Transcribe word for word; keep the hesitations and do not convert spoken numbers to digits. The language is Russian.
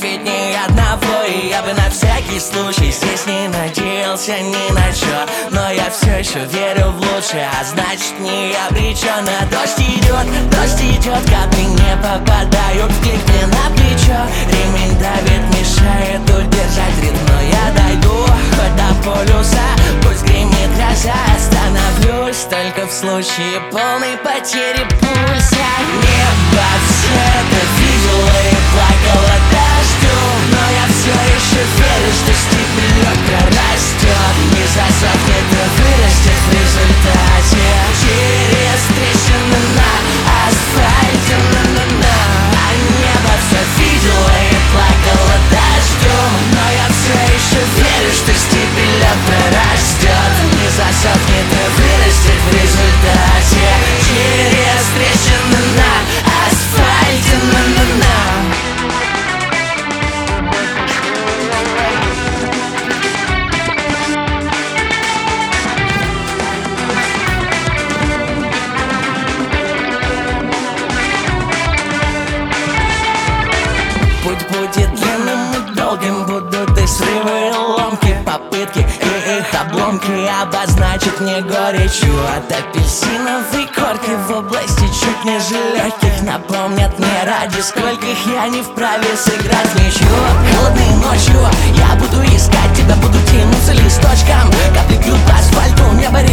ведь ни одного. И я бы на всякий случай здесь не надеялся ни на чё, но я все еще верю в лучшее, а значит не обречен. А дождь идет, дождь идет, капли не попадают в клик мне на плечо. Ремень давит, мешает удержать ритм, но я дойду хоть до полюса. Пусть гремит гроза, остановлюсь только в случае полной потери пульса. Небо все это видело и плакало дождю, но я все еще верю, что стебелек растет. Не засохнет и вырастет в результате через трещины на асфальте. На-на-на. А небо все видело и плакало дождем, но я все еще верю, что стебелек прорастет. Не засохнет и вырастет в результате через трещины на асфальте. На-на-на. Путь будет длинным и долгим, будут и срывы, и ломки, попытки и их обломки обозначить мне горечью от апельсиновой корки в области чуть ниже легких. Напомнят мне, ради скольких я не вправе сыграть в ничью. Холодной ночью я буду искать тебя, буду тянуться листочком, капли бьют по асфальту, небо